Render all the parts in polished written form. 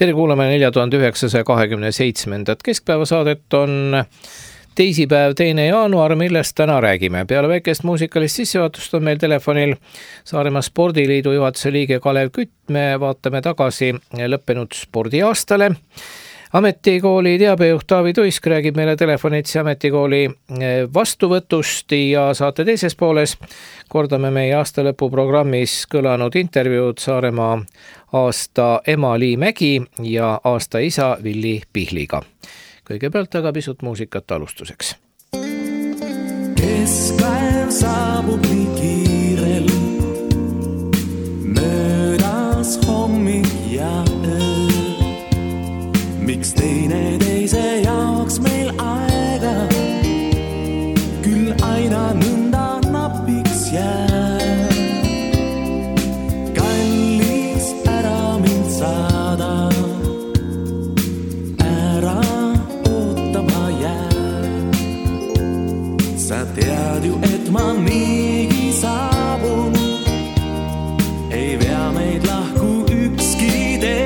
Tere kuulame 4927. Keskpäevasaadet on teisipäev 2. jaanuar, millest täna räägime. Peale väikest muusikalist sissejuhatust on meil telefonil Saaremaa Spordiliidu juhatuse liige Kalev Kütt. Me vaatame tagasi lõppenud spordiaastale. Ametikooli teabejuht Taavi Tuisk räägib meile telefonitsi ametikooli vastuvõtust ja saate teises pooles kordame meie aastalõpu programmis kõlanud intervjuud Saaremaa aasta ema Lii Mägi ja aasta isa Villi Pihliga. Kõigepealt aga pisut muusikat alustuseks. Keskpäev saabub nii kiirel, möödas hommik ja öö. Miks teine teise jaoks meil aega, küll aina nõnda napiks jääb. Kallis ära mind saada, ära ootama jääb. Sa tead ju, et ma niigi saabun, ei vea meid lahku ükski tee.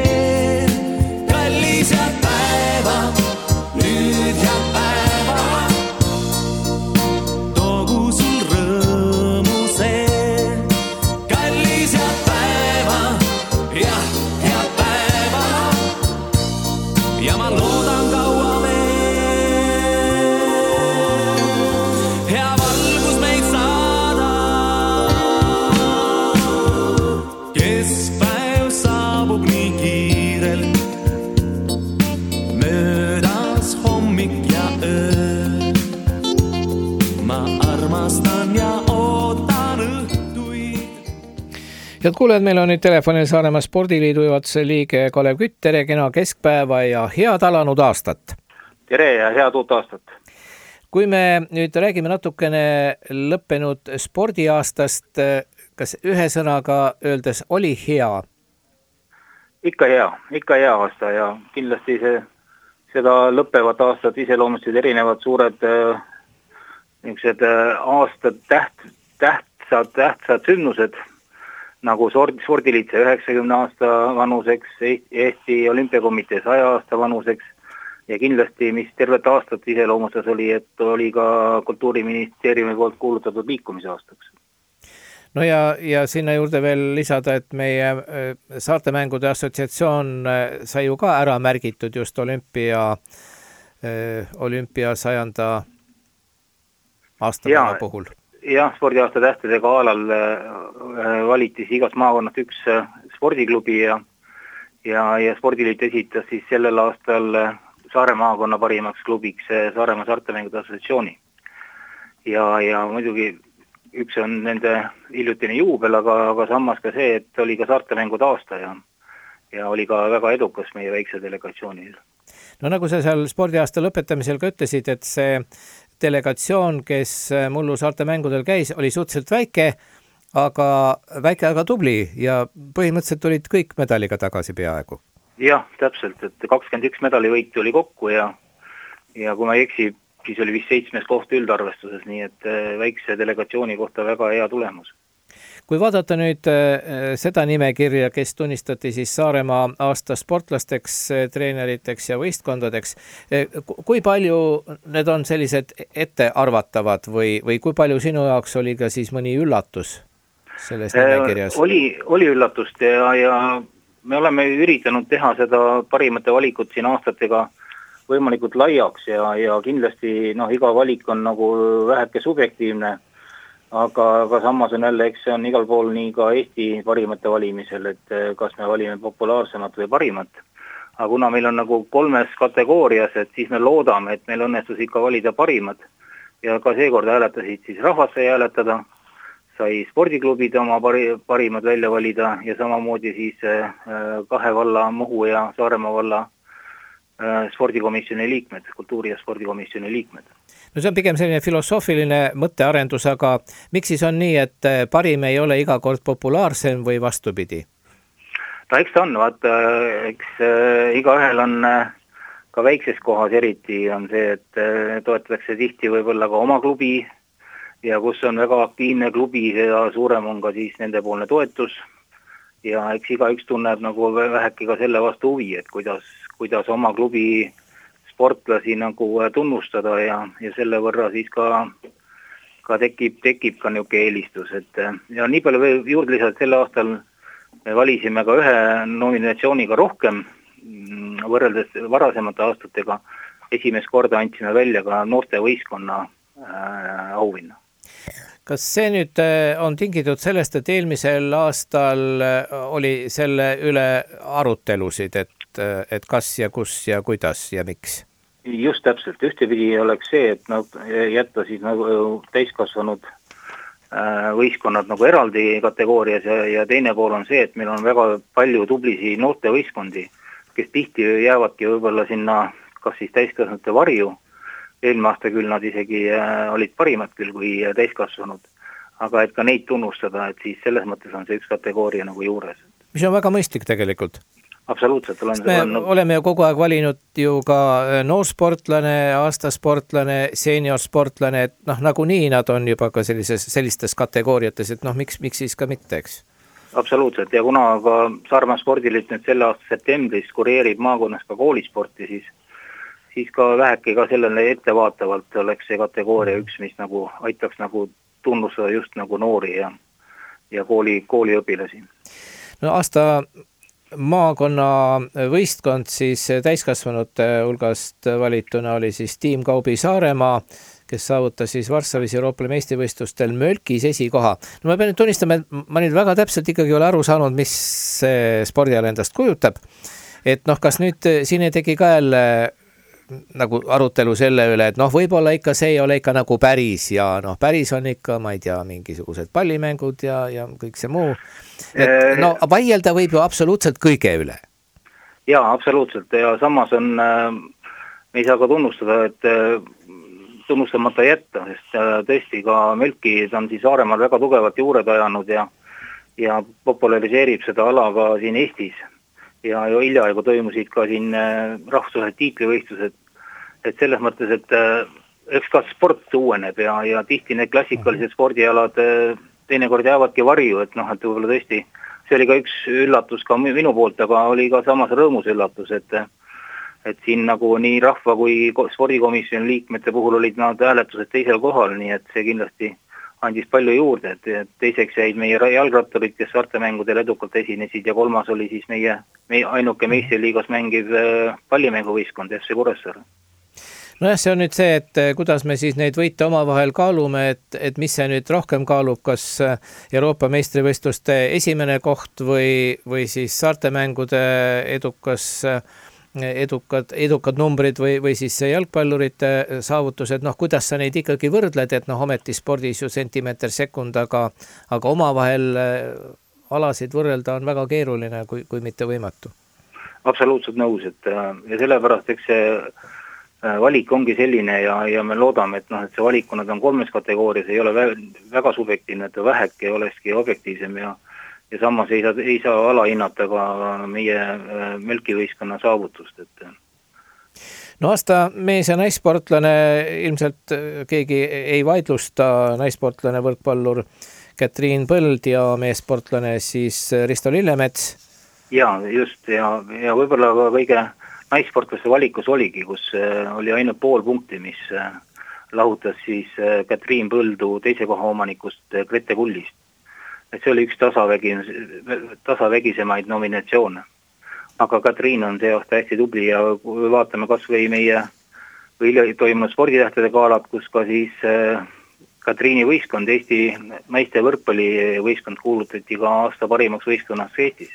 Head kuulejad, meil on nüüd telefonil Saaremaa Spordiliidu juhatuse liige Kalev Kütt. Tere, kena keskpäeva ja head alanud aastat. Tere ja head uut aastat. Kui me nüüd räägime natukene lõppenud spordiaastast, kas ühe sõnaga öeldes oli hea? Ikka hea aasta ja kindlasti seda lõppevat aastat iseloomustasid erinevad suured aastad tähtsad sündmused, nagu spordiliitse 90 aasta vanuseks, Eesti Olümpiakomitee 100 aasta vanuseks ja kindlasti, mis tervet aastat iseloomustas oli, et oli ka Kultuuriministeeriumi poolt kuulutatud liikumise aastaks. No ja sinna juurde veel lisada, et meie Saartemängude Assotsiatsioon sai ju ka ära märgitud just olümpia 100 aastapäeva puhul. Jah, spordiaasta tähtede gaalal valiti igast maakonnast üks spordiklubi ja spordiliit esitas siis sellel aastal Saare maakonna parimaks klubiks Saaremaa Saartemängude Assotsiatsiooni. Ja muidugi üks on nende hiljutine juubel, aga samas ka see, et oli ka Saartemängude aasta ja oli ka väga edukas meie väikse delegatsioonil. No nagu sa seal spordiaasta lõpetamisel ka ütlesid, et see delegatsioon, kes mullu Saartemängudel käis, oli suhteliselt väike, aga tubli ja põhimõtteliselt olid kõik medaliga tagasi peaaegu. Jah, täpselt, et 21 medalivõitu oli kokku ja kui ma ei eksi, siis oli vist 7. koht üldarvestuses, nii et väikse delegatsiooni kohta väga hea tulemus. Kui vaadata nüüd seda nimekirja, kes tunnistati siis Saaremaa aasta sportlasteks, treeneriteks ja võistkondadeks, kui palju need on sellised ettearvatavad või kui palju sinu jaoks oli ka siis mõni üllatus selles nimekirjas? Oli üllatust ja me oleme üritanud teha seda parimate valikut siin aastatega võimalikult laiaks ja kindlasti iga valik on nagu väheke subjektiivne. Aga samas on jälle, eks see on igal pool nii ka Eesti parimate valimisel, et kas me valime populaarsemat või parimat. Aga kuna meil on nagu 3 kategoorias, et siis me loodame, et meil õnnestus ikka valida parimad. Ja ka seekord hääletasid siis rahvas sai hääletada, sai spordiklubid oma parimad välja valida ja samamoodi siis 2 valla, Muhu ja Saaremaa valla spordikomisjoni liikmed, kultuuri- ja spordikomisjoni liikmed. No see on pigem selline filosoofiline mõttearendus, aga miks siis on nii, et parim ei ole iga kord populaarsem või vastupidi? Eks ta on, eks igaühel on ka väikses kohas eriti on see, et toetatakse tihti võib-olla ka oma klubi ja kus on väga aktiivne klubi, seda suurem on ka siis nendepoolne toetus ja eks igaüks tunneb nagu väheke ka selle vastu huvi, et kuidas oma klubi sportlasi nagu tunnustada ja selle võrra siis ka tekib ka niisugune eelistus, et ja nii palju veel juurde lisada, selle aastal me valisime ka ühe nominatsiooniga rohkem võrreldes varasemate aastatega. Esimest korda andsime välja ka noortevõistkonna auhinna. Kas see nüüd on tingitud sellest, et eelmisel aastal oli selle üle arutelusid, et kas ja kus ja kuidas ja miks? Just täpselt, ühtepidi oleks see, et jätta siis nagu täiskasvanud võistkonnad nagu eraldi kategoorias ja teine pool on see, et meil on väga palju tublisi noortevõistkondi, kes tihti jäävadki võib-olla sinna kas siis täiskasvanute varju. Eelmine aasta küll nad isegi olid parimad küll kui täiskasvanud, aga et ka neid tunnustada, et siis selles mõttes on see üks kategooria nagu juures. Mis on väga mõistlik tegelikult. Absoluutselt. Oleme ju kogu aeg valinud ju ka noorsportlane, aastasportlane, seniorsportlane, et nagunii nad on juba ka sellistes kategooriates, et miks siis ka mitte, eks? Absoluutselt, ja kuna ka Saaremaa spordiliit nüüd selle aasta septembris kureerib maakonnas ka koolisporti, siis ka väheke ka sellele ettevaatavalt oleks see kategooria üks, mis nagu aitaks nagu tunnustada just nagu noori ja kooliõpilasi. No aasta maakonna võistkond siis täiskasvanute hulgast valituna oli siis tiim Kaubi Saaremaa, kes saavutas siis Varssavis Euroopa meistrivõistlustel Mölkis esikoha. No ma pean nüüd tunnistama, et ma nüüd väga täpselt ikkagi ole aru saanud, mis see spordiala endast kujutab. Et kas nüüd siin ei tegi ka jälle nagu arutelu selle üle, et võib-olla ikka see ei ole ikka nagu päris ja päris on ikka, ma ei tea, mingisugused pallimängud ja kõik see muu. Et vaielda võib ju absoluutselt kõige üle. Jaa, absoluutselt ja samas on, me ei saa ka tunnustamata jätta, sest tõesti ka Mölki on siis Saaremaal väga tugevat juured ajanud ja populariseerib seda ala ka siin Eestis. Ja hiljaaegu toimusid ka siin rahvusvahelised tiitlivõistlused, et selles mõttes, et eks ka sport uueneb ja tihti need klassikalised spordialad teinekord jäävadki varju, et et võib-olla tõesti, see oli ka üks üllatus ka minu poolt, aga oli ka samas rõõmus üllatus, et siin nagu nii rahva kui spordikomisjoni liikmete puhul olid nad hääletused teisel kohal, nii et see kindlasti andis palju juurde, et teiseks jäid meie jalgratturid, kes saartemängudel edukalt esinesid ja kolmas oli siis meie ainuke meistriliigas mängiv pallimänguvõistkond FC Kuressaare. Nojah, see on nüüd see, et kuidas me siis neid võite omavahel kaalume, et mis see nüüd rohkem kaalub, kas Euroopa meistrivõistluste esimene koht või siis saartemängude edukad numbrid või siis jalgpallurite saavutused, kuidas sa neid ikkagi võrdled, et ometi spordis ju sentimeeter sekund, aga omavahel alasid võrrelda on väga keeruline, kui mitte võimatu. Absoluutselt nõus, et ja sellepärast eks see valik ongi selline ja me loodame, et see valik, kui nad on 3 kategoorias, ei ole väga subjektiivne, et väheke olekski objektiivsem ja samas ei saa alahinnata ka meie Mölkivõistkonna saavutust. No aasta mees ja naissportlane ilmselt keegi ei vaidlusta, naissportlane võrkpallur Katriin Põld ja meessportlane siis Risto Lillemets. Ja just ja võib-olla ka kõige naissportlaste valikus oligi, kus oli ainult pool punkti, mis lahutas siis Katriin Põldu teise koha omanikust Grete Kullist. Et see oli üks tasavägisemaid nominatsioone. Aga Katriin on see aasta hästi tubli ja kui vaatame kas või meie toimunud sporditähtede gaalad, kus ka siis Katriini võistkond, Eesti naiste võrkpalli võistkond kuulutati ka aasta parimaks võistkonnaks Eestis.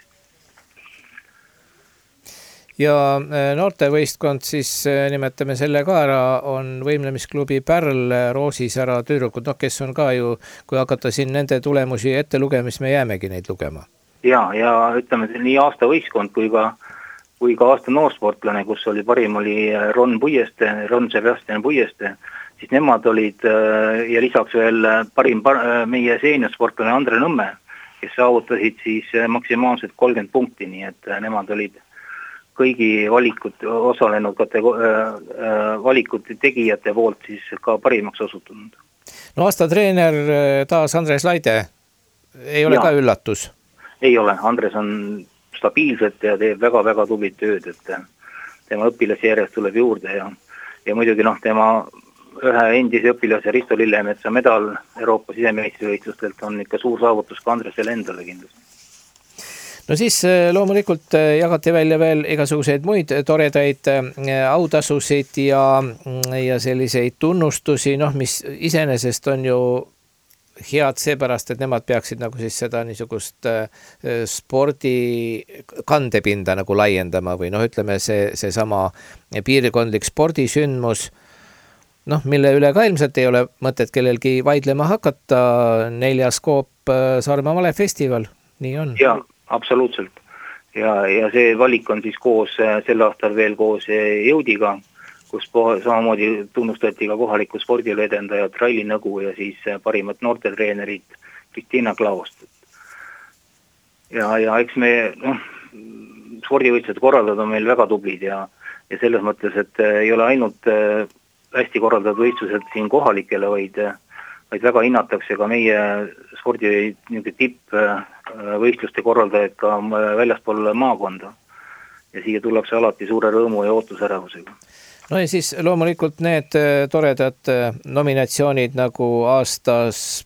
Ja noortevõistkond siis nimetame selle ka ära, on võimlemisklubi Pärl, Roosisära tüdrukud, kes on ka ju, kui hakata siin nende tulemusi ette lugema, siis me jäämegi neid lugema. Ja ütleme nii aasta võistkond kui ka aasta noorsportlane, kus oli parim oli Ron Sebastian Puieste, siis nemad olid ja lisaks veel parim meie seeniosportlane Andre Nõmme, kes saavutasid siis maksimaalselt 30 punkti, nii et nemad olid kõigi osalenud valikute tegijate poolt siis ka parimaks osutunud. No aasta treener taas Andres Laide ei ole ka üllatus? Ei ole, Andres on stabiilselt ja teeb väga-väga tublit tööd, et tema õpilasjärjest tuleb juurde ja muidugi tema ühe endise õpilase Risto Lillemetsa medal Euroopa sisemeistrivõistlustelt on ikka suur saavutus ka Andresele endale kindlasti. No siis loomulikult jagati välja veel igasuguseid muid toredaid autasusid ja selliseid tunnustusi, mis iseenesest on ju head seepärast, et nemad peaksid nagu siis seda niisugust spordi kandepinda nagu laiendama või ütleme see sama piirkondlik spordisündmus, mille üle ka ilmselt ei ole mõtet kellelgi vaidlema hakata, 4. Coop Saaremaa malefestival, nii on. Jaa, absoluutselt. Ja see valik on siis koos, sel aastal veel koos Jõudiga, kus samamoodi tunnustati ka kohaliku spordile edendajad Raili Nõgu ja siis parimat noortetreenerit Kristiina Klaavost. Ja eks me spordivõistlused korraldad on meil väga tublid ja selles mõttes, et ei ole ainult hästi korraldatud võistlused siin kohalikele, vaid väga hinnatakse ka meie spordi tippvõistluste korraldajaid ka väljaspool maakonda. Ja siia tullakse alati suure rõõmu ja ootusärevusega. No ja siis loomulikult need toredad nominatsioonid nagu aasta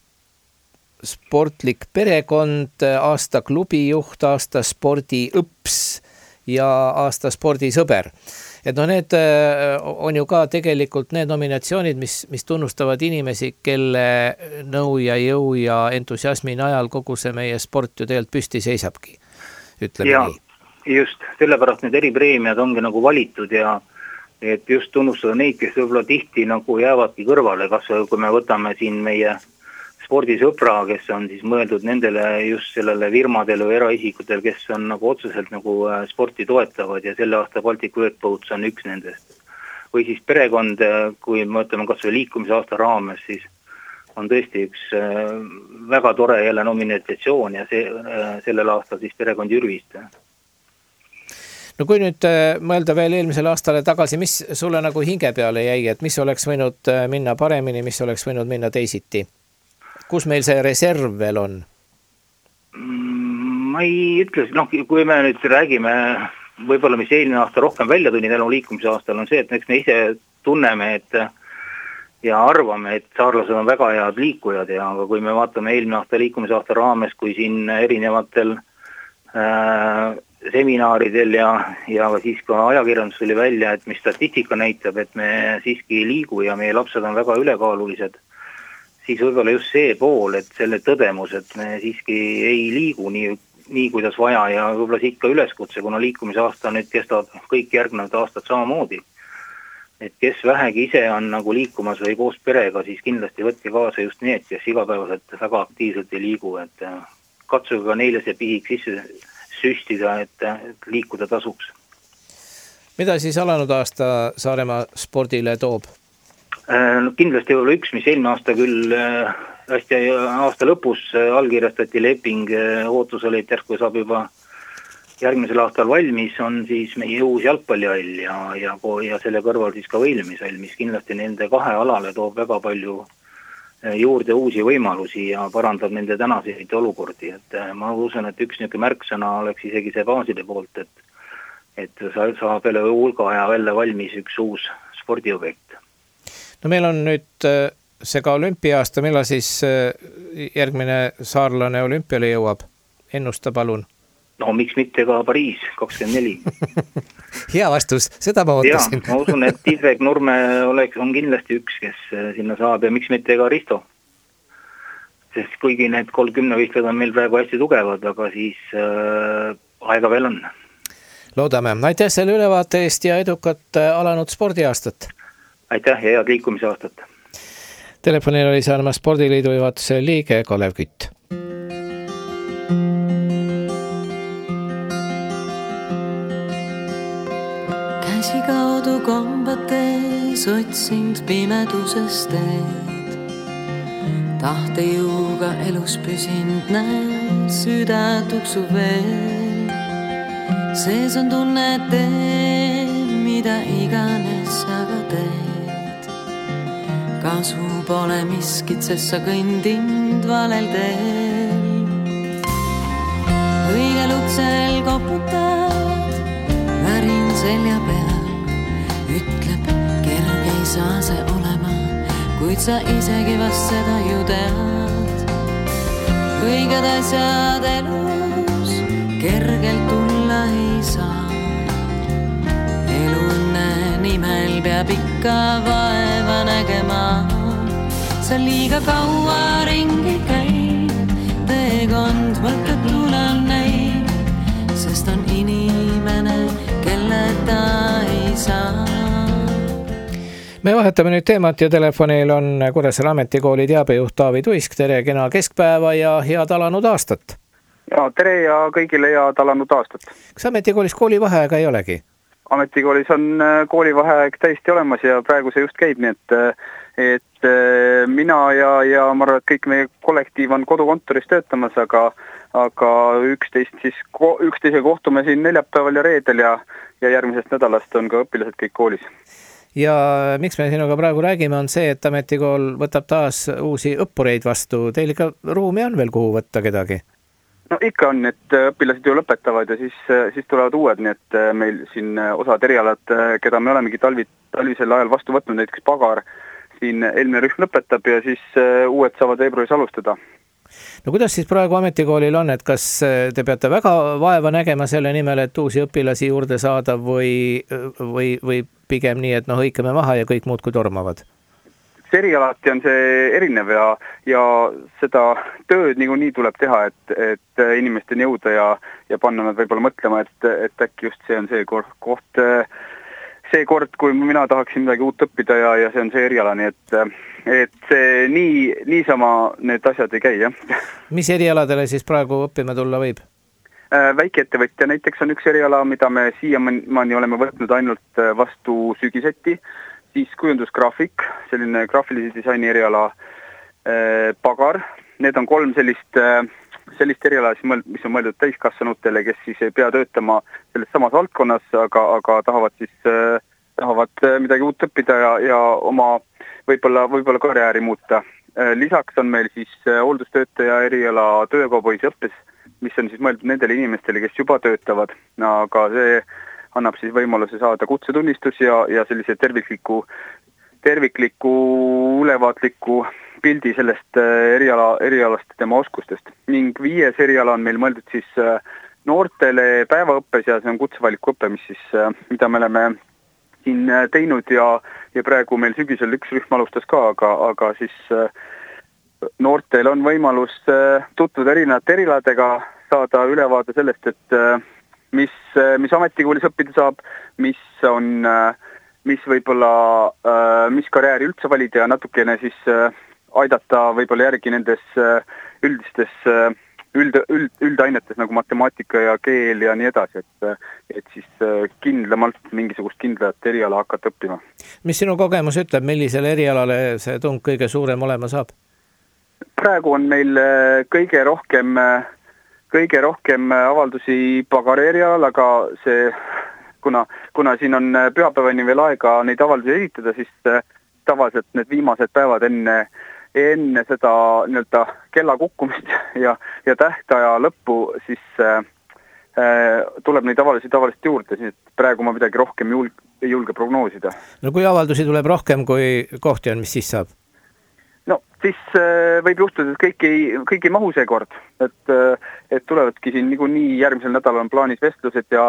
sportlik perekond, aasta klubijuht, aasta spordiõps ja aasta spordisõber. Et need on ju ka tegelikult need nominatsioonid, mis tunnustavad inimesi, kelle nõu ja jõu ja entusiasmi najal kogu see meie sport ju tegelikult püsti seisabki, ütleme nii. Just, sellepärast need eripreemiad ongi nagu valitud ja et just tunnustada neid, kes võib-olla tihti nagu jäävadki kõrvale, kas kui me võtame siin meie spordisõbra, kes on siis mõeldud nendele just sellele firmadele või eraisikutele, kes on nagu otseselt nagu sporti toetavad ja selle aasta Baltic Workboats on üks nendest. Või siis perekond, kui me võtame kas või liikumise aasta raames, siis on tõesti üks väga tore jälle nominatsioon ja sellel aastal siis perekond Jürvist. No kui nüüd mõelda veel eelmisele aastale tagasi, mis sulle nagu hinge peale jäi, et mis oleks võinud minna paremini, mis oleks võinud minna teisiti? Kus meil see reserv veel on? Ma ei ütle, kui me nüüd räägime, võib-olla mis eelmine aasta rohkem välja tuli tänu liikumise aastal, on see, et me ise tunneme ja arvame, et saarlased on väga head liikujad ja kui me vaatame eelmine aasta liikumise aasta raames, kui siin erinevatel seminaridel ja siis ka ajakirjandus tuli välja, et mis statistika näitab, et me siiski ei liigu ja meie lapsed on väga ülekaalulised, siis võib-olla just see pool, et selle tõdemus, et me siiski ei liigu nii kuidas vaja ja võib-olla siit ka üleskutse, kuna liikumise aasta nüüd kestab kõik järgnevad aastad samamoodi. Et kes vähegi ise on nagu liikumas või koos perega, siis kindlasti võtke kaasa just need, kes igapäevaselt väga aktiivselt ei liigu, et katsuge ka neile see pihik sisse süstida, et liikuda tasuks. Mida siis alanud aasta Saaremaa spordile toob? Kindlasti ei ole üks, mis eelmine aasta küll hästi aasta lõpus allkirjastati leping, ootus oli, et järsku saab juba järgmisel aastal valmis, on siis meie uus jalgpallihall ja selle kõrval siis ka võilmishall, mis kindlasti nende kahe alale toob väga palju juurde uusi võimalusi ja parandab nende tänaseid olukordi, et ma usun, et üks niisugune märksõna oleks isegi see baaside poolt, et saab jälle hulga aja välja valmis üks uus spordiobjekt. No meil on nüüd see ka olümpiaasta, millal siis järgmine saarlane olümpiale jõuab? Ennusta palun. No miks mitte ka Pariis 24. Hea vastus, seda ma ootasin. Ma usun, et Tiidrek Nurme on kindlasti üks, kes sinna saab ja miks mitte ka Risto. Sest kuigi need 30 võistled on meil praegu hästi tugevad, aga siis aega veel on. Loodame. Aitäh selle ülevaate eest ja edukat alanud spordiaastat. Aitäh ja head liikumise aastat. Telefonil oli Saaremaa Spordiliidu juhatuse liige Kalev Kütt. Käsikaudu kombates otsind pimeduses teed. Tahtejõuga elus püsind näen, süda tuksub veel. Sees on tunne, tee, mida iganes aga teed. Kasu pole miskit, sest sa kõndind valel teel. koputad, värin selja peal, ütleb, kerge ei saa see olema, kuid sa isegi vast seda ju tead. Õiged asjad elus kergelt tulla ei saa. Eluõnne nimel peab ikka vaeva nägema. Sa liiga kaua ringi käid, teekond mõtted luulan neid, sest on inimene, kelle ta ei saa. Me vahetame nüüd teemat ja telefonil on Kuressaare Ametikooli teabejuht Taavi Tuisk. Tere, kena keskpäeva ja head alanud aastat. Ja tere ja kõigile head alanud aastat. Kas Ametikoolis koolivaheaega ei olegi? Ametikoolis on koolivaheaeg täiesti olemas ja praegu see just käib, nii et mina ja ma arvan, et kõik meie kollektiiv on kodukontoris töötamas, aga 11 kohtume siin neljapäeval ja reedel ja järgmisest nädalast on ka õpilased kõik koolis. Ja miks me sinuga praegu räägime on see, et Ametikool võtab taas uusi õppureid vastu. Teil ikka ruumi on veel kuhu võtta kedagi? No ikka on, et õpilased ju lõpetavad ja siis tulevad uued, nii et meil siin osad erialad, keda me olemegi talvisel ajal vastu võtnud, näiteks pagar, siin eelmine rühm lõpetab ja siis uued saavad veebruaris alustada. No kuidas siis praegu Ametikoolil on, et kas te peate väga vaeva nägema selle nimel, et uusi õpilasi juurde saada või pigem nii, et hõikame maha ja kõik muud kui tormavad? Erialati on see erinev ja seda tööd nii tuleb teha, et inimesteni jõuda ja panna nad võib-olla mõtlema, et äkki just see on see kord, kui mina tahaksin midagi uut õppida ja see on see eriala, nii et see niisama need asjad ei käi, jah. Mis erialadele siis praegu õppima tulla võib? Väikeettevõtja näiteks on üks eriala, mida me siiamaani oleme võtnud ainult vastu sügiseti, siis kujundusgraafik, selline graafilise disaini eriala, pagar. Need on 3 sellist eriala, mis on mõeldud täiskasvanutele, kes siis ei pea töötama selles samas valdkonnas, aga tahavad midagi uut õppida ja oma võib-olla karjääri muuta. Lisaks on meil siis hooldustöötaja eriala töökauboisõppes, mis on siis mõeldud nendele inimestele, kes juba töötavad, aga see annab siis võimaluse saada kutsetunnistus ja sellise tervikliku ülevaatliku pildi sellest erialast ja tema oskustest. Ning 5. eriala on meil mõeldud siis noortele päevaõppes ja see on kutsevaliku õppe, mida me oleme siin teinud ja praegu meil sügisel üks rühm alustas ka, aga siis noortel on võimalus tutvuda erinevate erialadega, saada ülevaade sellest, et mis Ametikoolis õppida saab, mis karjääri üldse valida ja natukene siis aidata võib-olla järgi nendes üldistes üldainetes nagu matemaatika ja keel ja nii edasi, et siis kindlamalt mingisugust kindlat eriala hakata õppima. Mis sinu kogemus ütleb, millisele erialale see tung kõige suurem olema saab? Praegu on meil kõige rohkem avaldusi pagari erialal, aga see, kuna siin on pühapäevani veel aega neid avaldusi esitada, siis tavaliselt need viimased päevad enne seda nii-öelda kella kukkumist ja tähtaja lõppu, siis tuleb neid avaldusi tavaliselt juurde, siis praegu ma midagi rohkem ei julge prognoosida. No kui avaldusi tuleb rohkem kui kohti on, mis siis saab? No siis võib juhtuda, et kõik ei mahu see kord, et tulevadki siin nii järgmisel nädalal on plaanis vestlused ja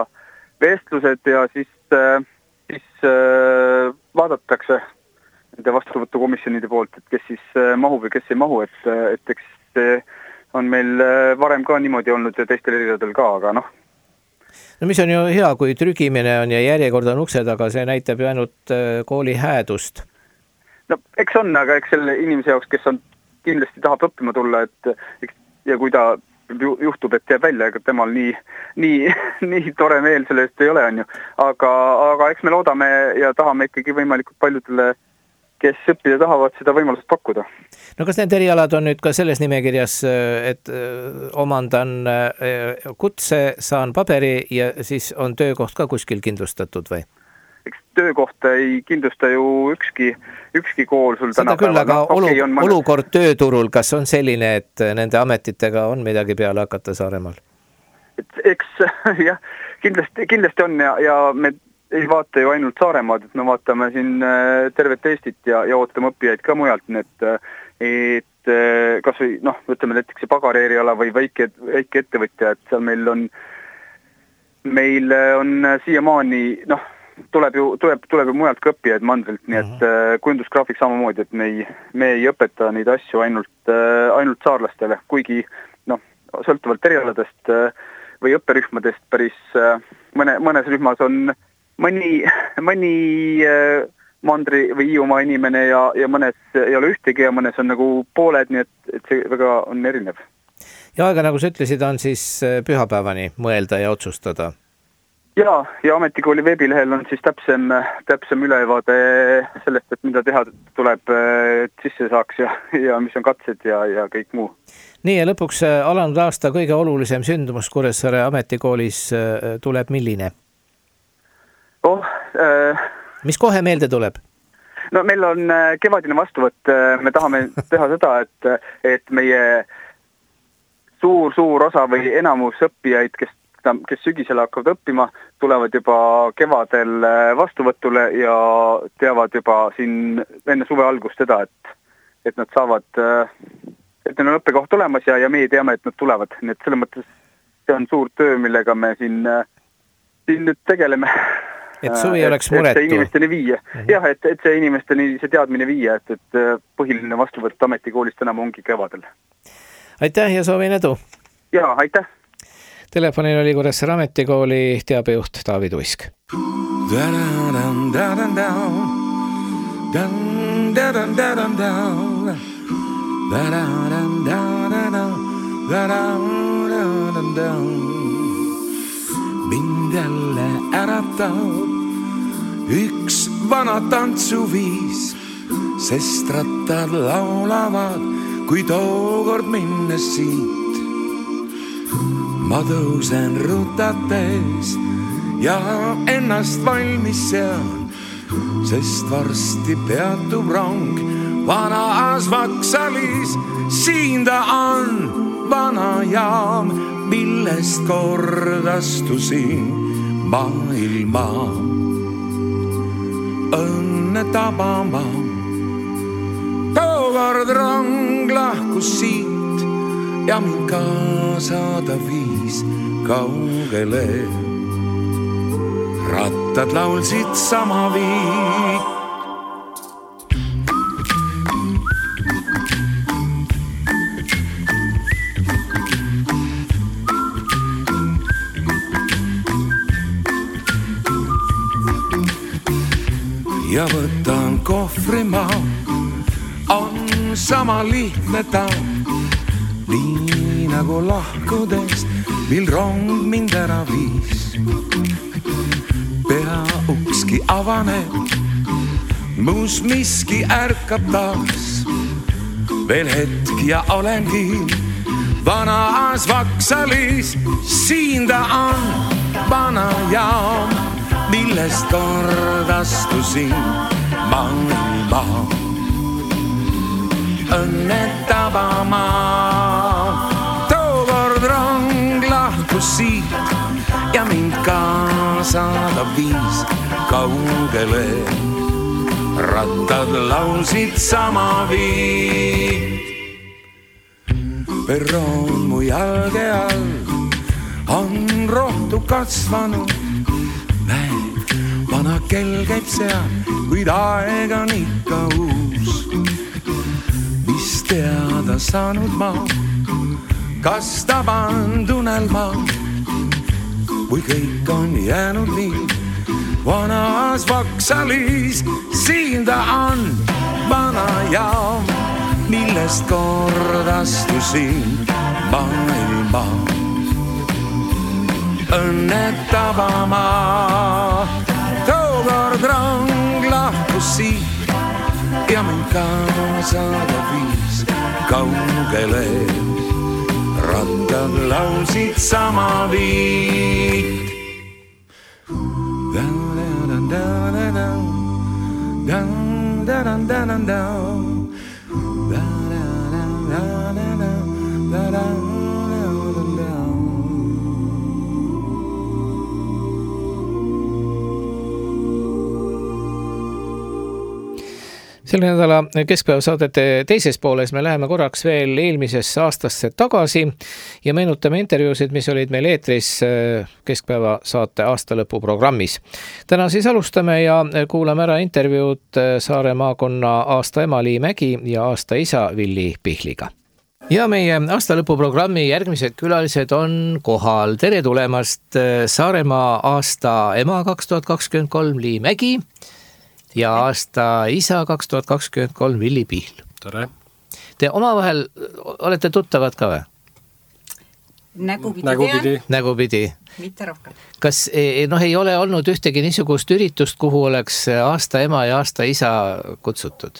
siis vaadatakse nende vastuvõtukomisjonide poolt, et kes siis mahub ja kes ei mahu, et eks see on meil varem ka niimoodi olnud ja teistel eriladel ka, aga No mis on ju hea, kui trügimine on ja järjekord on ukse taga, see näitab ju ainult kooli häädust. No eks on, aga eks selle inimese jaoks, kes on kindlasti tahab õppima tulla, ja kui ta juhtub, et jääb välja, ega temal nii tore meel sellest ei ole, on ju. Aga eks me loodame ja tahame ikkagi võimalikult paljudele, kes õppida tahavad, seda võimalust pakkuda. No kas need erialad on nüüd ka selles nimekirjas, et omandan kutse, saan paberi ja siis on töökoht ka kuskil kindlustatud või? Eks töökohta ei kindlusta ju ükski kool sul seda küll, aga olukord tööturul, kas on selline, et nende ametitega on midagi peale hakata Saaremaal? et eks jah, kindlasti on ja me ei vaata ju ainult Saaremaad, et me vaatame siin tervet Eestit ja ootame õppijaid ka mujalt, nii et kas või ütleme näiteks see pagareeriala või väike ettevõtja, et seal meil on siiamaani, tuleb ju mujalt ka õppijaid mandrilt, nii et kujundusgraafik samamoodi, et me ei õpeta neid asju ainult saarlastele, kuigi sõltuvalt erialadest või õpperühmadest päris mõnes rühmas on mõni mandri või Hiiumaa inimene ja mõnes ei ole ühtegi ja mõnes on nagu pooled, nii et see väga on erinev. Ja aega, nagu sa ütlesid, on siis pühapäevani mõelda ja otsustada? Ja ametikooli veebilehel on siis täpsem ülevaade sellest, et mida teha tuleb sisse saaks ja mis on katsed ja kõik muu. Nii ja lõpuks alanud aasta kõige olulisem sündmus Kuressaare ametikoolis tuleb milline? Mis kohe meelde tuleb? No meil on kevadine vastuvõtt, me tahame teha seda, et meie suur osa või enamus õppijaid, kes sügisel hakkavad õppima, tulevad juba kevadel vastuvõtule ja teavad juba siin enne suve algust seda, et nad saavad, et neil on õppekoht olemas ja meie teame, et nad tulevad. Nii et selles mõttes see on suur töö, millega me siin nüüd tegeleme. Et suvi oleks muretu. Et see inimesteni viia. Jah, et see inimesteni see teadmine viia, et põhiline vastuvõtt ametikoolist enam ongi kevadel. Aitäh ja soovin edu! Ja, aitäh! Telefonil oli Kuressaare ametikooli teabejuht David Uisk. Mind jälle äratab üks vana tantsuviis, sest rattad laulavad, kui tookord minnes siit. Ma tõusen rutates ja ennast valmis sean, sest varsti peatub rong vanas Vaksalis. Siin ta on vana jaam, millest kordastusin maailma õnne tabama. Tookord rong lahkus siit ja mind kaasada viis kaugele. Rattad laulsid sama viit. Ja võtan kohvrimaa, on sama lihtne ta. Nii nagu lahkudes, mil rong mind ära viis. Pea ukski avaneb, muus miski ärkab taas. Veel hetk ja olengi vanas Vaksalis. Siin ta on vana jaam, millest kordastusin maailma õnne tabama. Tookord rong lahkus siit ja mind kaasada viis kaugele. Rattad laulsid sama viit. Perroon mu jalge all on rohtu kasvanud. Näed, vana kell käib seal, kuid aeg on ikka uus. Mis teada saanud ma, kas taban tunnelma või kõik on jäänud nii vanas Vaksalis. Siin ta on vana jaam, millest kordastusin maailma õnne tabama. Tookord rong lahkus siit ja mind kaasada viis kaugele. Rattad laulsid sama viit. Selle nädala keskpäevasaadete teises pooles me läheme korraks veel eelmisesse aastasse tagasi ja meenutame intervjuusid, mis olid meil eetris keskpäevasaate aastalõpu programmis. Täna siis alustame ja kuulame ära intervjuud Saare maakonna aasta ema Lii Mägi ja aasta isa Villi Pihliga. Ja meie aastalõpuprogrammi järgmised külalised on kohal. Tere tulemast Saaremaa aasta ema 2023 Lii Mägi ja aasta isa 2023 Villi Pihl. Tere. Te omavahel olete tuttavad ka või? Nägupidi. Mitte rohkem. Kas ei ole olnud ühtegi niisugust üritust, kuhu oleks aasta ema ja aasta isa kutsutud?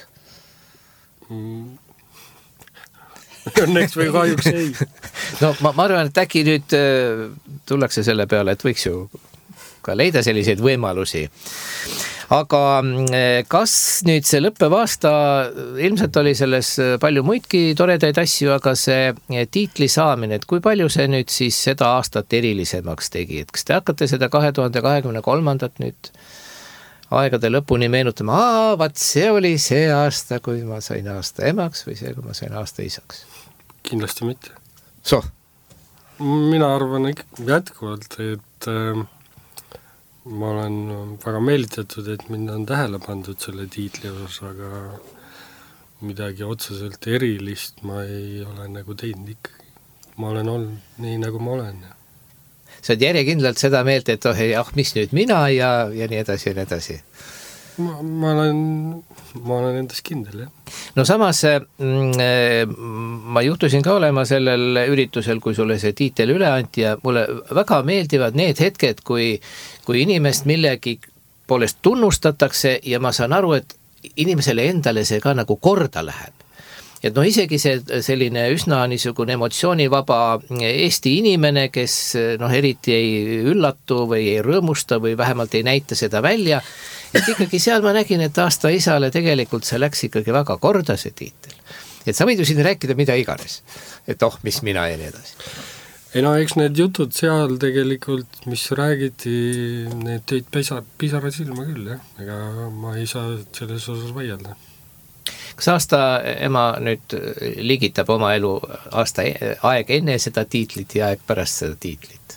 Õnneks või kahjuks ei. No ma arvan, et äkki nüüd tullakse selle peale, et võiks ju ka leida selliseid võimalusi. Aga kas nüüd see lõppev aasta, ilmselt oli selles palju muidki toredaid asju, aga see tiitli saamine, et kui palju see nüüd siis seda aastat erilisemaks tegi? Et kas te hakkate seda 2023. nüüd aegade lõpuni meenutama, vaat see oli see aasta, kui ma sain aasta emaks või see, kui ma sain aasta isaks? Kindlasti mitte. Mina arvan jätkuvalt, et ma olen väga meelitatud, et mind on tähele pandud selle tiitli osas, aga midagi otseselt erilist ma ei ole nagu teinud ikkagi. Ma olen olnud nii, nagu ma olen. Sa oled järjekindlalt seda meelt, et mis nüüd mina ja nii edasi ja nii edasi? Ma olen endas kindel, jah. No samas ma juhtusin ka olema sellel üritusel, kui sulle see tiitel üle anti ja mulle väga meeldivad need hetked, kui inimest millegi poolest tunnustatakse ja ma saan aru, et inimesele endale see ka nagu korda läheb. Et isegi see selline üsna niisugune emotsioonivaba Eesti inimene, kes eriti ei üllatu või ei rõõmusta või vähemalt ei näita seda välja, et ikkagi seal ma nägin, et aasta isale tegelikult see läks ikkagi väga korda see tiitel. Et sa võid ju siin rääkida mida iganes, et mis mina ja nii edasi. Eks need jutud seal tegelikult, mis räägiti, need tõid pisara silma küll, jah. Ega ma ei saa selles osas vaielda. Kas aasta ema nüüd ligitab oma elu aasta aeg enne seda tiitlit ja aeg pärast seda tiitlit?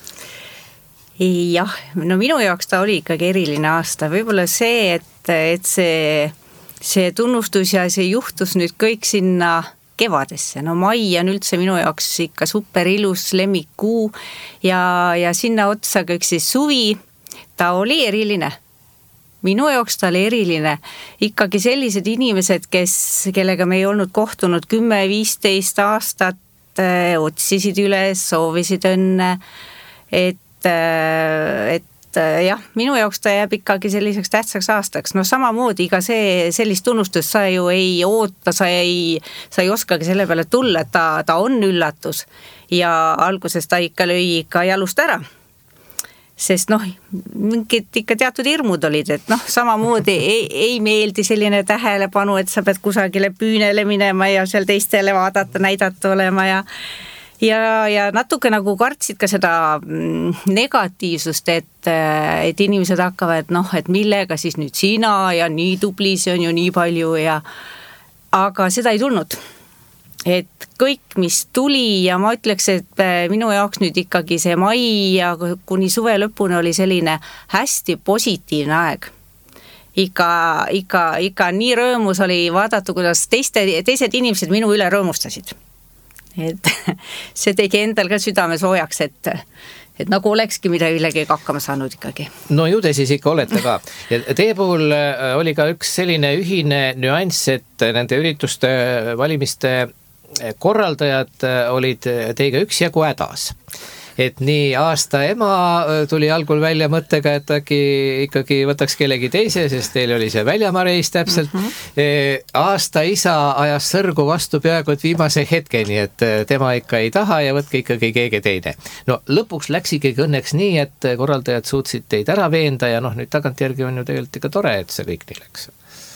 Jah, minu jaoks ta oli ikkagi eriline aasta. Võib-olla see, et see tunnustus ja see juhtus nüüd kõik sinna kevadesse. Mai on üldse minu jaoks ikka super ilus lemmikuu ja sinna otsa kõik siis suvi. Ta oli eriline. Minu jaoks ta oli eriline. Ikkagi sellised inimesed, kellega me ei olnud kohtunud 10-15 aastat, otsisid üles, soovisid õnne, et jah, minu jaoks ta jääb ikkagi selliseks tähtsaks aastaks. Samamoodi iga sellist tunnustust sa ju ei oota, sa ei oskagi selle peale tulla, et ta on üllatus ja alguses ta ikka lõi ikka jalust ära. Sest mingid ikka teatud hirmud olid, et samamoodi ei meeldi selline tähelepanu, et sa pead kusagile püünele minema ja seal teistele vaadata, näidata olema ja natuke nagu kartsid ka seda negatiivsust, et inimesed hakkavad, et millega siis nüüd sina ja nii tubli, see on ju nii palju aga seda ei tulnud. Et kõik, mis tuli ja ma ütleks, et minu jaoks nüüd ikkagi see mai ja kuni suve lõpuni oli selline hästi positiivne aeg. Ikka nii rõõmus oli vaadata, kuidas teised inimesed minu üle rõõmustasid. Et see tegi endal ka südame soojaks, et nagu olekski midagi hakkama saanud ikkagi. No ju te siis ikka olete ka. Ja teie puhul oli ka üks selline ühine nüanss, et nende ürituste valimiste korraldajad olid teiega üksjagu hädas. Et nii aasta ema tuli algul välja mõttega, et äkki ikkagi võtaks kellegi teise, sest teil oli see väljamareis täpselt. Aasta isa ajas sõrgu vastu peaaegu et viimase hetkeni, et tema ikka ei taha ja võtke ikkagi keegi teine. No lõpuks läks ikkagi õnneks nii, et korraldajad suutsid teid ära veenda ja nüüd tagantjärgi on ju tegelikult ikka tore, et see kõik nii läks.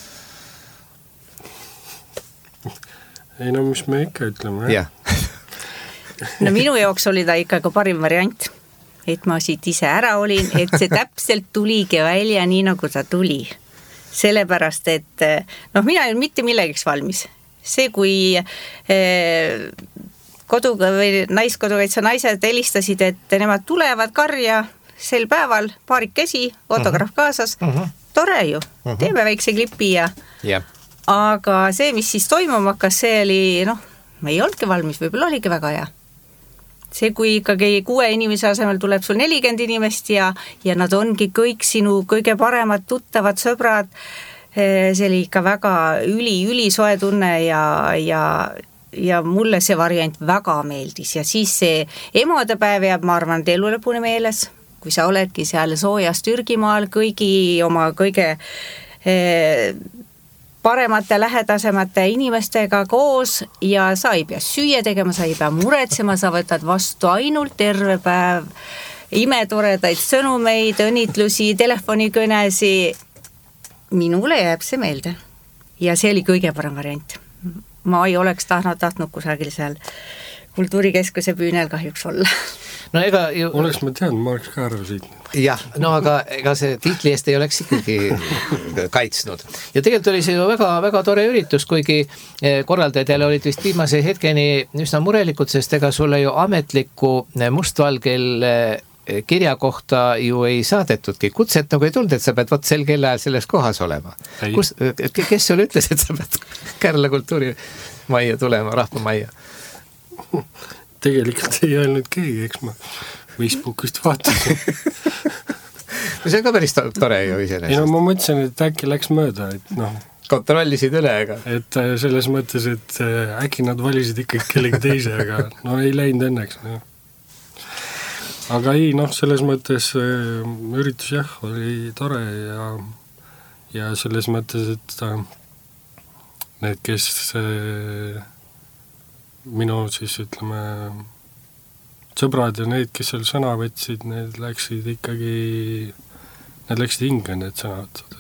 Ei mis me ikka ütleme, jah? No minu jaoks oli ta ikka ka parim variant, et ma siit ise ära olin, et see täpselt tuligi välja nii, nagu ta tuli. sellepärast, et noh, mina ei olnud mitte millegiks valmis. See, kui naiskodukaitse naised helistasid, et nemad tulevad karja sel päeval, paarikesi, autograaf kaasas, tore ju, teeme väikse klipi ja aga see, mis siis toimuma hakkas, see oli, noh, me ei olnudki valmis, võib-olla oligi väga hea. See, kui ikkagi 6 inimese asemel tuleb sul 40 inimest ja nad ongi kõik sinu kõige paremad tuttavad, sõbrad, see oli ikka väga ülisoe tunne ja mulle see variant väga meeldis ja siis see emadepäev jääb, ma arvan, elu lõpuni meeles, kui sa oledki seal soojas Türgimaal kõigi oma kõige paremate, lähedasemate inimestega koos ja sa ei pea süüa tegema, sa ei pea muretsema, sa võtad vastu ainult terve päev imetoredaid sõnumeid, õnnitlusi, telefonikõnesi. Minule jääb see meelde ja see oli kõige parem variant. Ma ei oleks tahtnud kusagil seal kultuurikeskuse püünel kahjuks olla. No ega ju... Oleks ma teadnud, ma oleks ka arva siit. Jah, no aga ega see tiitli eest ei oleks ikkagi kaitsnud. Ja tegelikult oli see ju väga tore üritus, kuigi korraldajad olid vist viimase hetkeni üsna murelikud, sest ega sulle ju ametlikku mustvalgel kirja kohta ju ei saadetudki. Kutset nagu ei tulnud, et sa pead sel kellaajal selles kohas olema. Kes sulle ütles, et sa pead Kärla kultuurimajja tulema, rahvamajja? Tegelikult ei öelnud keegi, eks ma Facebookist vaatasin. See on ka päris tore ju iseenesest. Ei no ma mõtlesin, et äkki läks mööda, et noh. Kontrollisid üle, ega? Et selles mõttes, et äkki nad valisid ikkagi kellegi teise, aga no ei läinud õnneks. No. Aga ei, noh, selles mõttes üritus jah, oli tore ja selles mõttes, et need, kes minu siis ütleme sõbrad ja need, kes seal sõna võtsid, need läksid hinge, need sõnavõtud,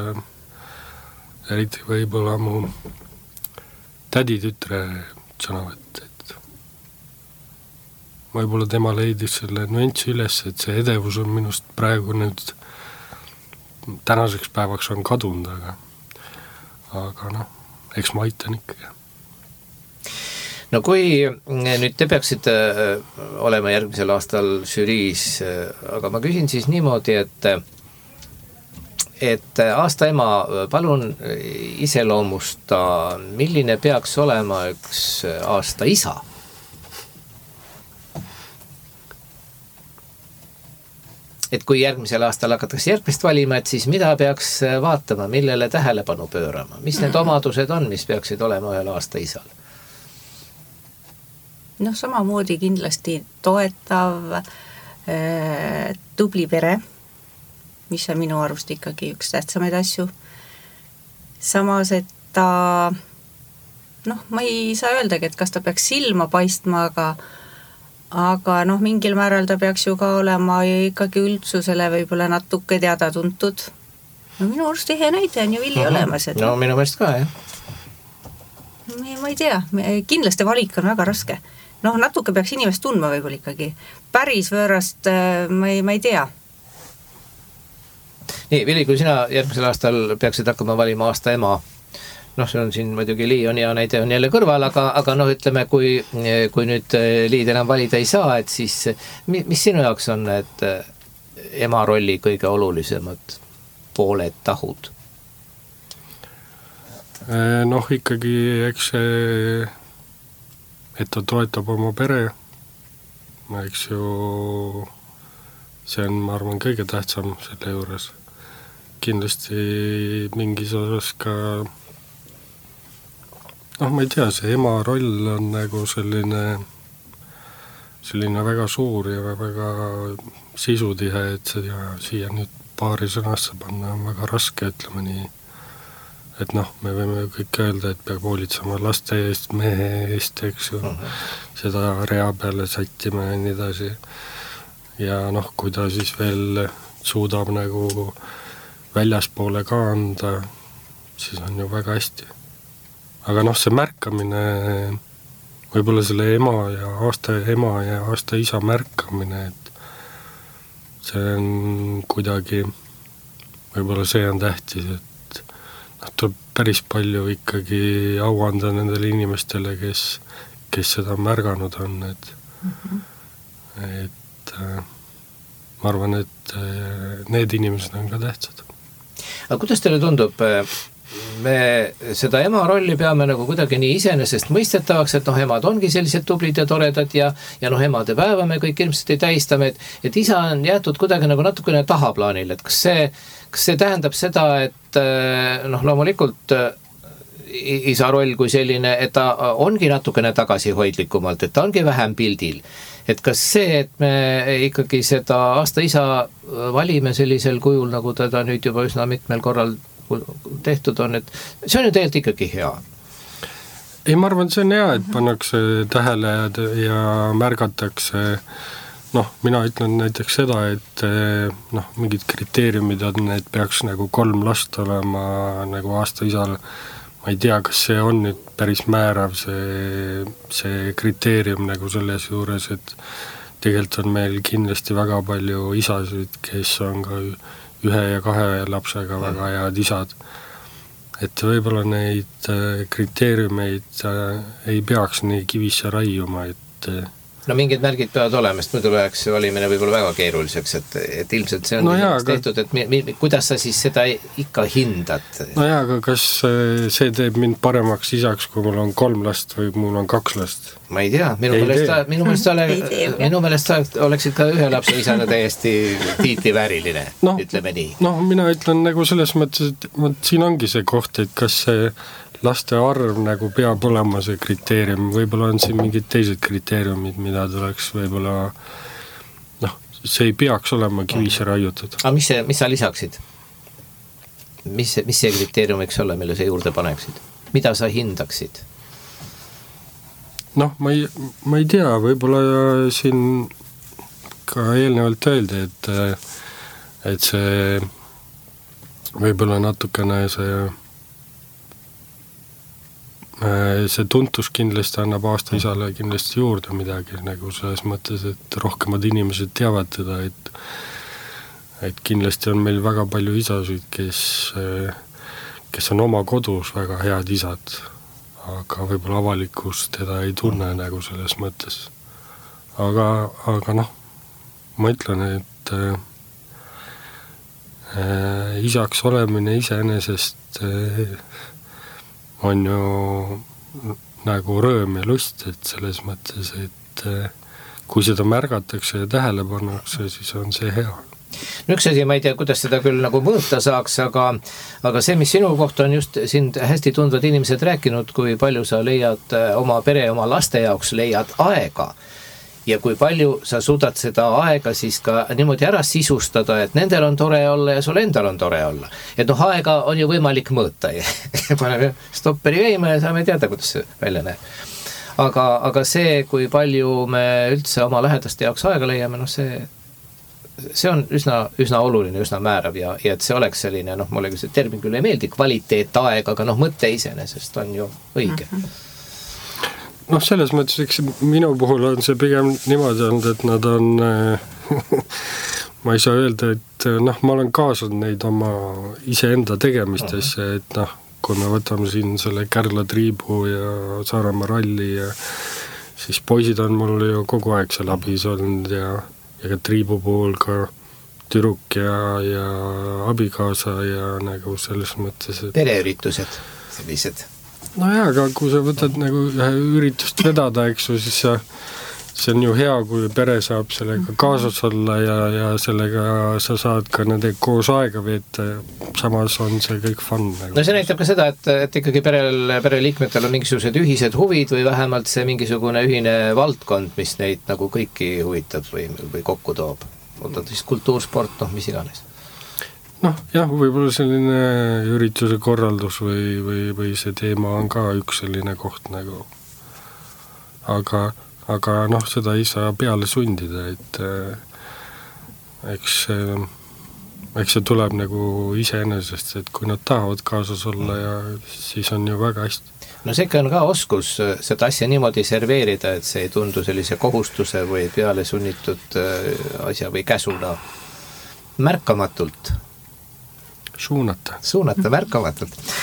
et eriti võib-olla mu täditütre sõnavõtt, et võib-olla tema leidis selle nüanssi üles, et see edevus on minust praegu nüüd tänaseks päevaks on kadunud, aga noh, eks ma aitan ikkagi. No kui nüüd te peaksite olema järgmisel aastal žüriis, aga ma küsin siis niimoodi, et aasta ema, palun iseloomusta, milline peaks olema üks aasta isa? Et kui järgmisel aastal hakatakse järgmist valima, et siis mida peaks vaatama, millele tähelepanu pöörama? Mis need omadused on, mis peaksid olema ühel aasta isal? Noh, samamoodi kindlasti toetav tubli pere, mis on minu arvust ikkagi üks tähtsamaid asju. Samas, et ta, noh, ma ei saa öeldagi, et kas ta peaks silma paistma, aga noh, mingil määral ta peaks ju ka olema ikkagi üldsusele võib-olla natuke teada tuntud. No minu arvust hea näide on ju Villi olemas. Et... No minu meelest ka, jah. Ma ei tea, kindlasti valik on väga raske. Noh, natuke peaks inimest tundma võib-olla ikkagi. Päris võõrast ma ei tea. Nii, Vili, kui sina järgmisel aastal peaksid hakkama valima aasta ema, noh, see on siin muidugi Lii on hea näide on jälle kõrval, aga noh, ütleme, kui nüüd Liid enam valida ei saa, et siis mis sinu jaoks on need ema rolli kõige olulisemad pooled tahud? Noh, ikkagi eks see et ta toetab oma pere, eks ju, see on, ma arvan, kõige tähtsam selle juures. Kindlasti mingis osas ka, noh, ma ei tea, see ema roll on nagu selline väga suur ja väga sisutihe, et siia nüüd paari sõnasse panna on väga raske, ütleme nii. Et noh, me võime kõik öelda, et peab hoolitsema laste eest, mehe eest, eks ju, seda rea peale sättima ja nii edasi. Ja noh, kui ta siis veel suudab nagu väljaspoole ka anda, siis on ju väga hästi. Aga noh, see märkamine, võib-olla selle ema ja aasta isa märkamine, et see on kuidagi, võib-olla see on tähtis, et tuleb päris palju ikkagi au anda nendele inimestele, kes seda märganud on, et ma arvan, et need inimesed on ka tähtsad. Aga kuidas teile tundub, me seda ema rolli peame nagu kuidagi nii iseenesest mõistetavaks, et emad ongi sellised tublid ja toredad ja emade päeva me kõik ilmselt ei tähistame, et isa on jäetud kuidagi nagu natukene tahaplaanil, et kas see tähendab seda, et loomulikult isa roll kui selline, et ta ongi natukene tagasihoidlikumalt, et ta ongi vähem pildil. Et kas see, et me ikkagi seda aasta isa valime sellisel kujul, nagu teda nüüd juba üsna mitmel korral tehtud on, et see on ju tegelikult ikkagi hea. Ei, ma arvan, see on hea, et pannakse tähele ja märgatakse. Mina ütlen näiteks seda, et mingid kriteeriumid on, et peaks nagu 3 last olema nagu aasta isal. Ma ei tea, kas see on nüüd päris määrav see kriteerium nagu selles juures, et tegelikult on meil kindlasti väga palju isasid, kes on ka 1 ja 2 lapsega väga head isad. Et võib-olla neid kriteeriumeid ei peaks nii kivisse raiuma, et mingid märgid peavad olema, sest muidu läheks valimine võib-olla väga keeruliseks, et ilmselt see on tehtud, et kuidas sa siis seda ikka hindad? Aga kas see teeb mind paremaks isaks, kui mul on 3 last või mul on 2 last? Ma ei tea, minu meelest oleksid ka 1 lapse isana täiesti tiitlivääriline, ütleme nii. Mina ütlen nagu selles mõttes, et siin ongi see koht, et kas see laste arv nagu peab olema see kriteerium, võib-olla on siin mingid teised kriteeriumid, mida tuleks võib-olla, see ei peaks olema kivisse raiutud. Aga mis sa lisaksid? Mis see kriteerium võiks olla, mille sa juurde paneksid? Mida sa hindaksid? Ma ei tea, võib-olla siin ka eelnevalt öeldi, et see võib-olla natukene see tuntus kindlasti annab aasta isale kindlasti juurde midagi, nagu selles mõttes, et rohkemad inimesed teavad teda, et kindlasti on meil väga palju isasid, kes on oma kodus väga head isad, aga võib-olla avalikkus teda ei tunne nagu selles mõttes. Aga ma ütlen, et isaks olemine iseenesest on ju nagu rõõm ja lust, et selles mõttes, et kui seda märgatakse ja tähele pannakse, siis on see hea. Üks asi, ma ei tea, kuidas seda küll nagu mõõta saaks, aga see, mis sinu kohta on just sind hästi tundvad inimesed rääkinud, kui palju sa leiad oma pere, oma laste jaoks leiad aega ja kui palju sa suudad seda aega siis ka niimoodi ära sisustada, et nendel on tore olla ja sul endal on tore olla. Et aega on ju võimalik mõõta. Paneme stopperi veima ja saame teada, kuidas see välja näeb. Aga see, kui palju me üldse oma lähedaste jaoks aega leiame, see on üsna oluline, üsna määrav ja et see oleks selline, mulle see termin küll ei meeldi, kvaliteet aeg, aga mõte iseenesest on ju õige. Selles mõttes, eks minu puhul on see pigem niimoodi olnud, et nad on, ma ei saa öelda, et ma olen kaasanud neid oma iseenda tegemistesse, et kui me võtame siin selle Kärla triibu ja Saaremaa ralli ja siis poisid on mul ju kogu aeg seal abis olnud ja ka triibu puhul ka tüdruk ja abikaasa ja nagu selles mõttes, et pereüritused, sellised. Aga kui sa võtad nagu ühe üritust vedada, eks ju, siis see on ju hea, kui pere saab sellega kaasas olla ja sellega sa saad ka nende koos aega veeta, samas on see kõik fun. See näitab ka seda, et ikkagi pereliikmetel on mingisugused ühised huvid või vähemalt see mingisugune ühine valdkond, mis neid nagu kõiki huvitab või kokku toob. On ta siis kultuursport, mis iganes. Jah, võib-olla selline ürituse korraldus või see teema on ka üks selline koht nagu. Aga seda ei saa peale sundida, et eks see tuleb nagu iseenesest, et kui nad tahavad kaasas olla ja siis on ju väga hästi. See ikka on ka oskus seda asja niimoodi serveerida, et see ei tundu sellise kohustuse või peale sunnitud asja või käsuna märkamatult. Suunata märkamatult.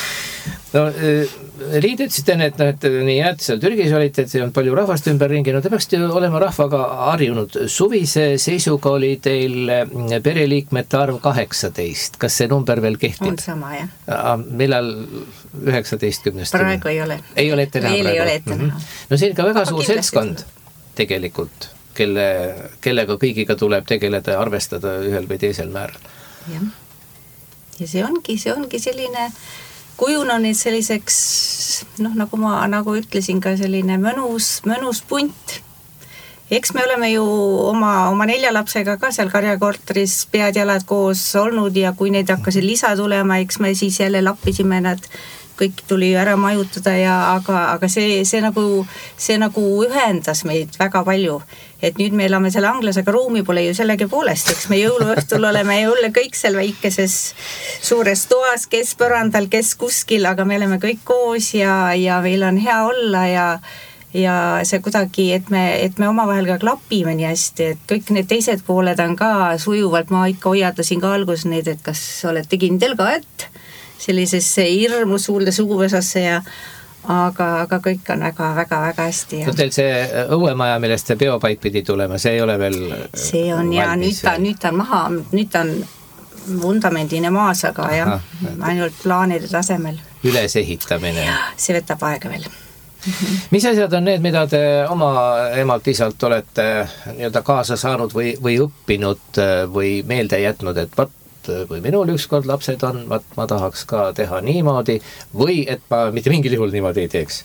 No Liid ütlesite, et nii head seal Türgis olite, et ei olnud palju rahvast ümberringi, no te peaksite olema rahvaga harjunud. Suvise seisuga oli teil pereliikmete arv 18. Kas see number veel kehtib? On sama, jah. Millal 19? Praegu ei ole. Ei ole ette näha praegu? Ei ole ette näha. No see on ka väga suur seltskond tegelikult, kellega kõigiga tuleb tegeleda ja arvestada ühel või teisel määral. Jah. Ja see ongi selline kujunenud selliseks, nagu ma ütlesin ka selline mõnus punt. Eks me oleme ju oma 4 lapsega ka seal karjakorteris pead-jalad koos olnud ja kui neid hakkasid lisa tulema, eks me siis jälle lappisime nad, kõik tuli ära majutada aga see nagu ühendas meid väga palju. Et nüüd me elame selle anglasega ruumi pole ju sellegi poolest, eks me jõuluõhtul oleme jõule kõik seal väikeses suures toas, kes põrandal, kes kuskil, aga me oleme kõik koos ja meil on hea olla ja see kuidagi, et me omavahel ka klapime nii hästi, et kõik need teised pooled on ka sujuvalt, ma ikka hoiatasin ka alguses neid, et kas olete kindel ka, et sellisesse hirmu suulde suguvõsasse aga kõik on väga hästi. No teil see õuemaja, millest see peopaik pidi tulema, see ei ole veel see on valmis, ja nüüd ta on maha, nüüd ta on vundamendine maas, aga ainult plaanide tasemel. Ülesehitamine. See võtab aega veel. Mis asjad on need, mida te oma emalt-isalt olete nii-öelda kaasa saanud või õppinud või meelde jätnud, et kui minul ükskord lapsed on, ma tahaks ka teha niimoodi või et ma mitte mingil juhul niimoodi ei teeks?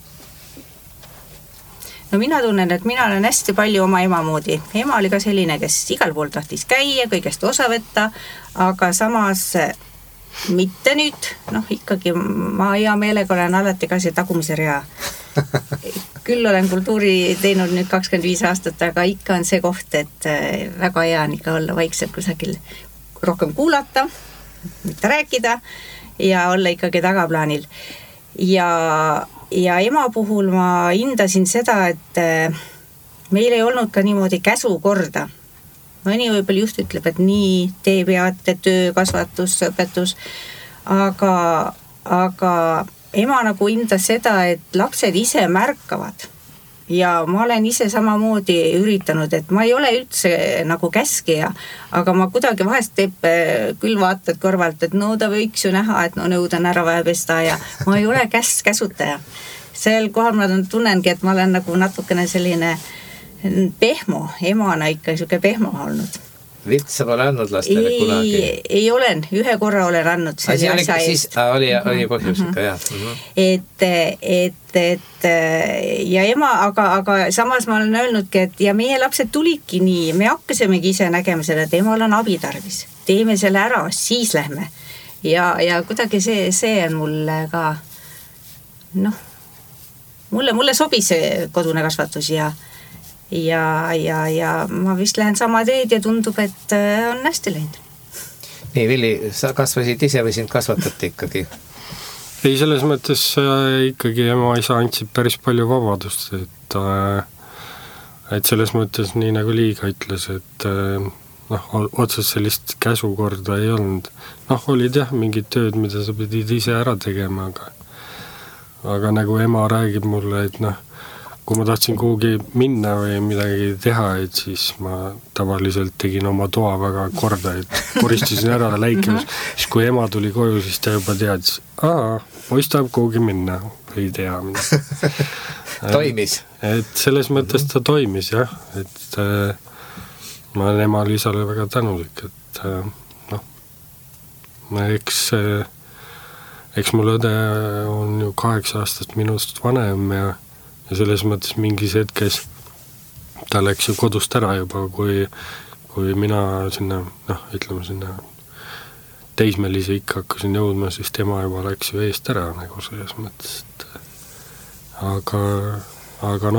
No mina tunnen, et mina olen hästi palju oma ema moodi. Ema oli ka selline, kes igal pool tahtis käia, kõigest osa võtta, aga samas mitte nüüd, ikkagi ma hea meelega olen alati ka see tagumise rea. Küll olen kultuuri teinud nüüd 25 aastat, aga ikka on see koht, et väga hea on ikka olla vaikselt kusagil rohkem kuulata, mitte rääkida ja olla ikkagi tagaplaanil. Ja ema puhul ma hindasin seda, et meil ei olnud ka niimoodi käsukorda. Mõni võib-olla just ütleb, et nii tee peate, töö, kasvatus, õpetus, aga ema nagu hindas seda, et lapsed ise märkavad. Ja ma olen ise samamoodi üritanud, et ma ei ole üldse nagu käskija, aga ma kuidagi vahest teeb küll vaatad kõrvalt, et ta võiks ju näha, et nõud on ära vaja pesta ja ma ei ole käsutaja. Sel kohal ma tunnengi, et ma olen nagu natukene selline pehmo, emana ikka selline pehmo olnud. Vitsa pole andnud lastele kunagi? Ei olen, ühe korra olen andnud selle asja eest. Oli põhjus ikka, jah. Et ja ema, aga samas ma olen öelnudki, et ja meie lapsed tulidki nii, me hakkasimegi ise nägema seda, et emal on abi tarvis. Teeme selle ära, siis lähme. Ja kuidagi see on mulle ka, mulle sobis see kodune kasvatus ja ma vist lähen sama teed ja tundub, et on hästi läinud. Nii, Villi, sa kasvasid ise või sind kasvatati ikkagi? Ei, selles mõttes ikkagi ema isa andsid päris palju vabadust, et selles mõttes nii nagu Liiga ütles, et otsest sellist käsukorda ei olnud. Olid jah mingid tööd, mida sa pidid ise ära tegema, aga nagu ema räägib mulle, et kui ma tahtsin kuhugi minna või midagi teha, et siis ma tavaliselt tegin oma toa väga korda, et koristasin ära läikemas. Siis kui ema tuli koju, siis ta juba teadis, poiss tahab kuhugi minna, ei tea mida. Toimis? Et selles mõttes ta toimis, jah. Et ma olen emal isale väga tänulik, et eks mul õde on ju 8 aastast minust vanem ja selles mõttes mingis hetkes ta läks ju kodust ära juba, kui mina sinna, ütleme sinna teismelise ikka hakkasin jõudma, siis tema juba läks ju eest ära nagu selles mõttes, et aga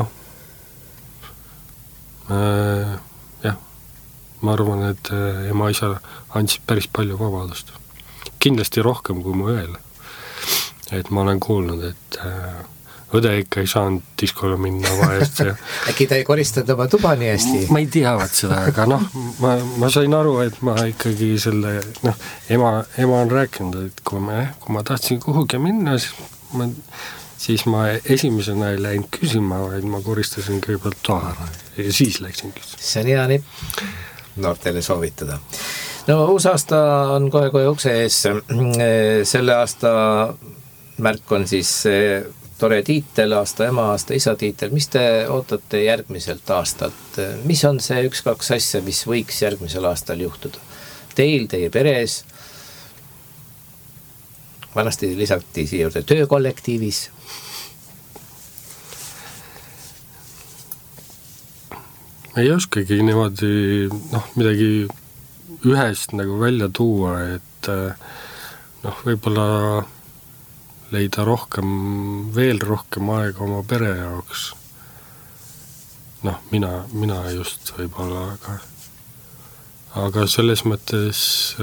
jah, ma arvan, et ema isa andsid päris palju vabadust. Kindlasti rohkem kui mu õel. Et ma olen kuulnud, et õde ikka ei saanud diskole minna vahest. Äkki ta ei koristanud oma tuba nii hästi? Ma ei teavad seda, aga ma sain aru, et ma ikkagi selle, ema on rääkinud, et kui ma tahtsin kuhugi minna, siis siis ma esimesena ei läinud küsima, vaid ma koristasin kõigepealt toa ära ja siis läksin küsima. See on hea nipp noortele soovitada. No uus aasta on kohe ukse ees. Selle aasta märk on siis tore tiitel, aasta ema, aasta isa tiitel. Mis te ootate järgmiselt aastalt? Mis on see 1-2 asja, mis võiks järgmisel aastal juhtuda? Teil, teie peres, vanasti lisati siia juurde töökollektiivis. Ei oskagi niimoodi midagi ühest nagu välja tuua, et võib-olla leida veel rohkem aega oma pere jaoks. Mina just võib-olla, aga selles mõttes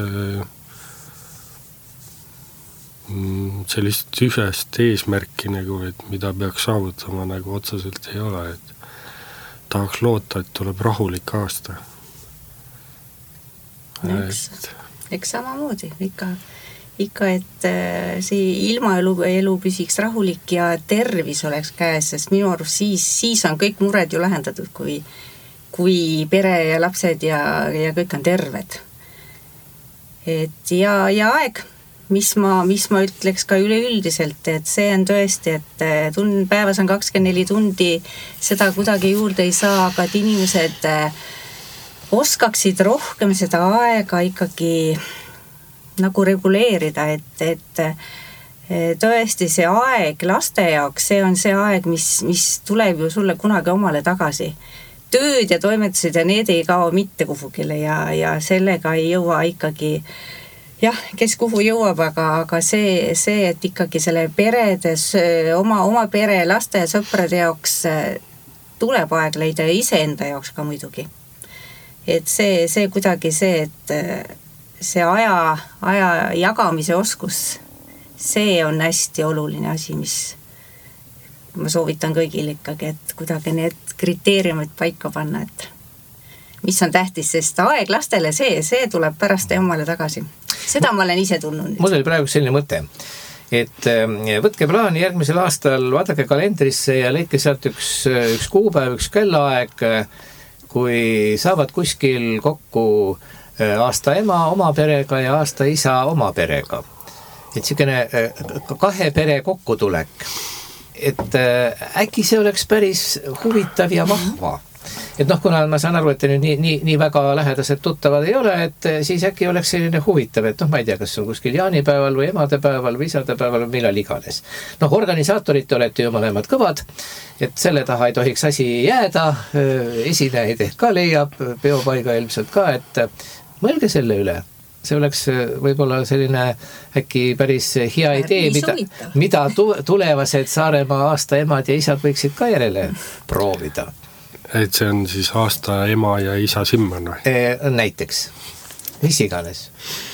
sellist ühest eesmärki nagu, et mida peaks saavutama nagu otseselt ei ole, et tahaks loota, et tuleb rahulik aasta. Eks samamoodi ikka, et see ilmaelu püsiks rahulik ja tervis oleks käes, sest minu arust siis on kõik mured ju lahendatud, kui pere ja lapsed ja kõik on terved. Et ja aeg, mis ma ütleks ka üleüldiselt, et see on tõesti, et päevas on 24 tundi, seda kuidagi juurde ei saa, aga et inimesed oskaksid rohkem seda aega ikkagi nagu reguleerida, et tõesti see aeg laste jaoks, see on see aeg, mis tuleb ju sulle kunagi omale tagasi. Tööd ja toimetused ja need ei kao mitte kuhugile ja sellega ei jõua ikkagi kes kuhu jõuab, aga see, et ikkagi selle peredes, oma pere, laste ja sõprade jaoks tuleb aeg leida ja iseenda jaoks ka muidugi. Et see kuidagi see, et see aja jagamise oskus, see on hästi oluline asi, mis ma soovitan kõigil ikkagi, et kuidagi need kriteeriumid paika panna, et mis on tähtis, sest aeg lastele see tuleb pärast omale tagasi. Seda ma olen ise tundnud. Mul oli praegu selline mõte, et võtke plaani järgmisel aastal, vaadake kalendrisse ja leidke sealt üks kuupäev, üks kellaaeg, kui saavad kuskil kokku aasta ema oma perega ja aasta isa oma perega. Et selline 2 pere kokkutulek. Et äkki see oleks päris huvitav ja vahva. Et kuna ma saan aru, et te nüüd nii väga lähedased tuttavad ei ole, et siis äkki oleks selline huvitav, et ma ei tea, kas on kuskil jaanipäeval või emadepäeval või isadepäeval või millal iganes. Organisaatorid te olete ju mõlemad kõvad, et selle taha ei tohiks asi jääda, esinejaid ehk ka leiab, peopaiga ilmselt ka, et mõelge selle üle. See oleks võib-olla selline äkki päris hea idee, mida tulevased Saaremaa aasta emad ja isad võiksid ka järele proovida. Et see on siis aasta ema ja isa Simman või? Näiteks, mis iganes.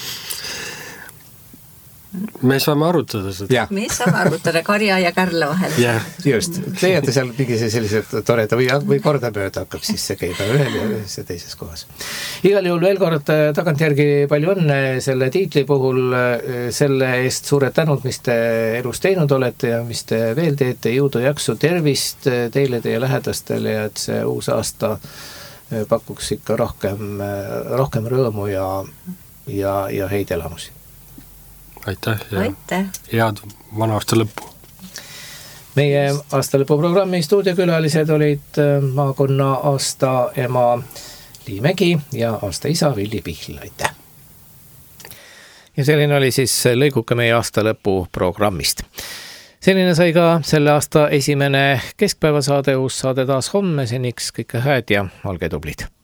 Me saame arutada seda. Me saame arutada Karja ja Kärla vahel. Just, leiate seal mingi sellised toreda või kordamööda hakkab siis see käiba ühel ja teises kohas. Igal juhul veel kord tagantjärgi palju õnne selle tiitli puhul, selle eest suured tänud, mis te elus teinud olete ja mis te veel teete, jõudu, jaksu, tervist teile, teie lähedastele ja et see uus aasta pakuks ikka rohkem rõõmu ja häid elamusi. Aitäh ja head vana aasta lõppu. Meie aasta lõpu programmi stuudiokülalised olid maakonna aasta ema Lii Mägi ja aasta isa Villi Pihl. Aitäh! Ja selline oli siis lõiguke meie aasta lõpu programmist. Selline sai ka selle aasta esimene keskpäevasaade, uus saade taas homme, seniks kõike hääd ja olge tublid!